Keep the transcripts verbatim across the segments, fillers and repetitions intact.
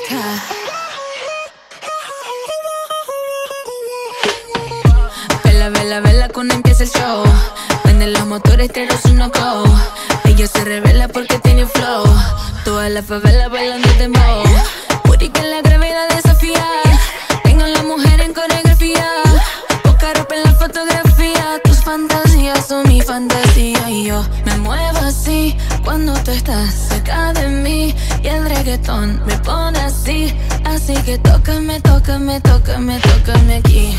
fiesta. Vela, vela, vela cuando empieza el show. Venden los motores, pero su no go. Ella se revela porque tiene flow. Toda la favela bailando el dembow. Puri que la gravedad desafía. Tengo la mujer en coreografía. Poca ropa en la fotografía. Tus fantasías son mi fantasía. Y yo me muevo así cuando tú estás cerca de mí. Y el reggaetón me pone así. Así que tócame, tócame, tócame, tócame aquí.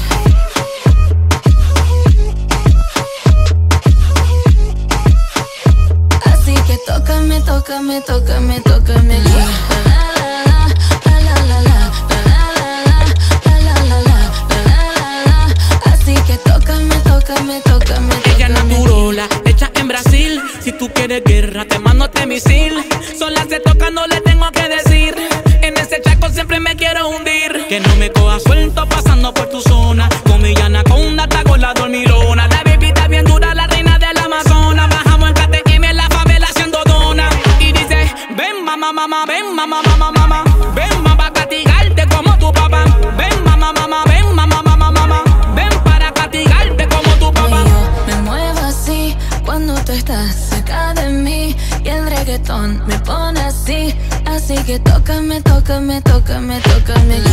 Así que tócame, tócame, tócame, tócame aquí. Tócame, tócame, ella naturola, hecha en Brasil. Si tú quieres guerra, te mando este misil. Sola se toca, no le tengo que decir. En ese charco siempre me quiero hundir. Que no me coja suelto pasando por tu zona. Con mi anaconda, hasta con la dormilona. La bebita bien dura, la reina del Amazonas. Bajamos en K T M en la favela haciendo dona. Y dice, ven mamá, mamá, ven mamá, mamá, mamá. Ven mamá, pa' castigarte como tu papá. Ven mamá, mamá, ven mamá, mamá, mamá. Ven para castigarte como tu papá. Y yo me muevo así cuando tú estás cerca de mí. Y el reggaetón me pone así. Así que tócame, tócame, tócame, tócame aquí.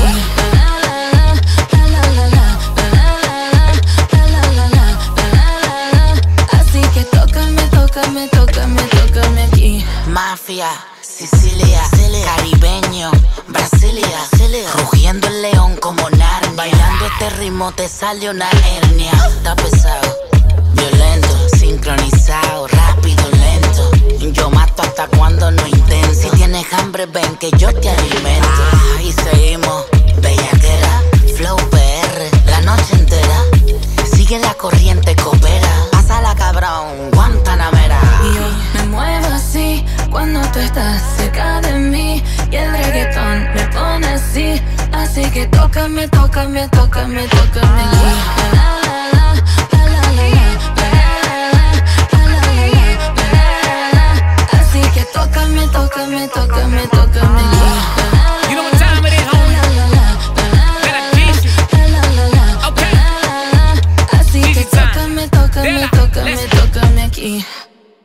Así que tócame, tócame, tócame, tócame aquí. Mafia, Sicilia, caribeño, Brasilia, rugiendo el león como Narnia. Bailando este ritmo te sale una hernia. Está pesado, violento, sincronizado, rápido, lento. Yo mato hasta cuando no intento. Si tienes hambre ven que yo te alimento. Ah, y seguimos, bellaquera, flow P R, la noche entera. Sigue la corriente, coopera. Pásala cabrón, Guantanamera. Y yo me muevo así cuando tú estás cerca de mí. Y el reggaetón me pone así. Así que tócame, tócame, tócame, tócame.